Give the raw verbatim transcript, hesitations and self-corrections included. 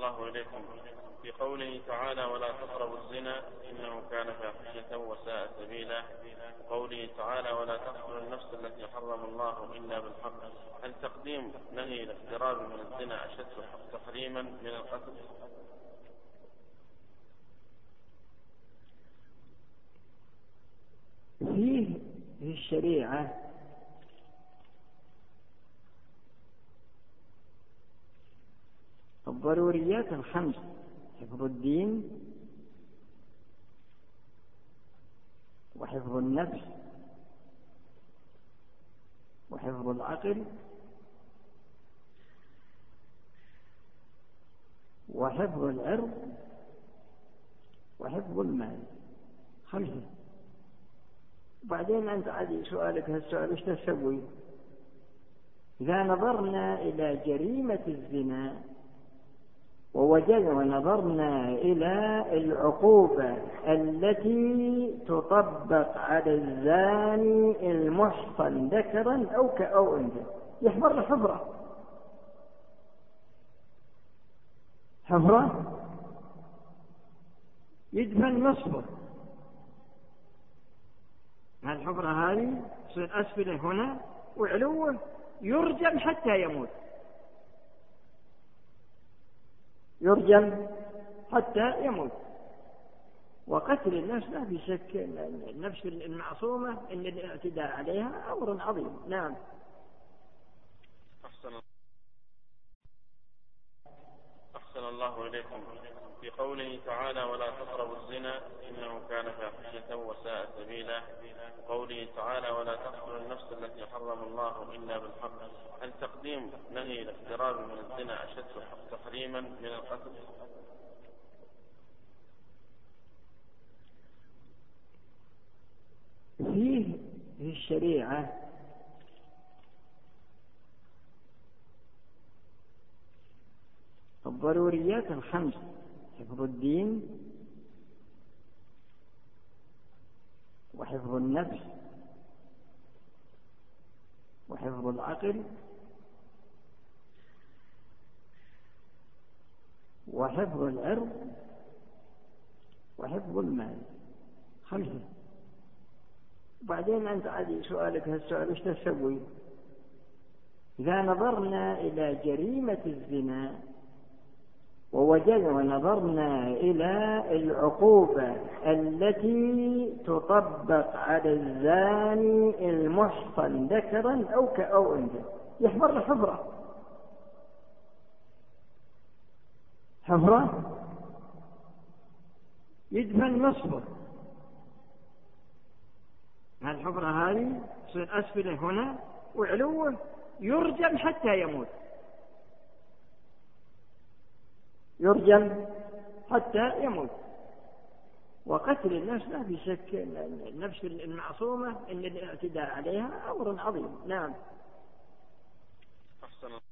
الله إليكم. في قوله تعالى ولا تقربوا الزنا إنه كان فاحشة وساء سبيلا، وقوله تعالى ولا تقتلوا النفس التي حرم الله إلا بالحق، هل تقديم نهي الاقتراب من الزنا أشد تحريما من القتل؟ فيه في الشريعة الضروريات الخمس: حفظ الدين، وحفظ النفس، وحفظ العقل، وحفظ العرض، وحفظ المال. خمسة. وبعدين أنت عادي سؤالك هالسؤال ايش تسوي؟ إذا نظرنا إلى جريمة الزنا ووجدنا ونظرنا إلى العقوبة التي تطبق على الزاني المحصن ذكرا أو كأو أنثى، يحضر له حفرة. حفرة يدفن نصفه. الحفرة هذه تصير أسفله هنا وعلوه يرجم حتى يموت. يرجم حتى يموت. وقتل النفس لا في شك، النفس المعصومة إن الاعتداء عليها أمر عظيم. نعم. أحسن أحسن الله إليكم. في قوله تعالى ولا تقربوا الزنا إنه كان فاحشة وساء سبيلا، وقوله تعالى ولا تقتلوا النفس التي حرم الله إلا بالحق، هل تقديم نهي الاقتراب من الزنا أشد تحريما من القتل؟ فيه في الشريعة الضروريات الخمس: حفظ الدين، وحفظ النفس، وحفظ العقل، وحفظ العرض، وحفظ المال. خمسة. وبعدين أنت عادي سؤالك هالسؤال ايش تسوي؟ إذا نظرنا إلى جريمة الزنا ووجدنا ونظرنا إلى العقوبة التي تطبق على الزاني المحصن ذكرا أو كأو أنثى، يحضر له حفرة. حفرة يدفن نصفه. الحفرة هذه تصير أسفله هنا وعلوه يرجم حتى يموت. يرجم حتى يموت. وقتل النفس لا في شك، النفس المعصومة إن الاعتداء عليها أمر عظيم. نعم. أحسن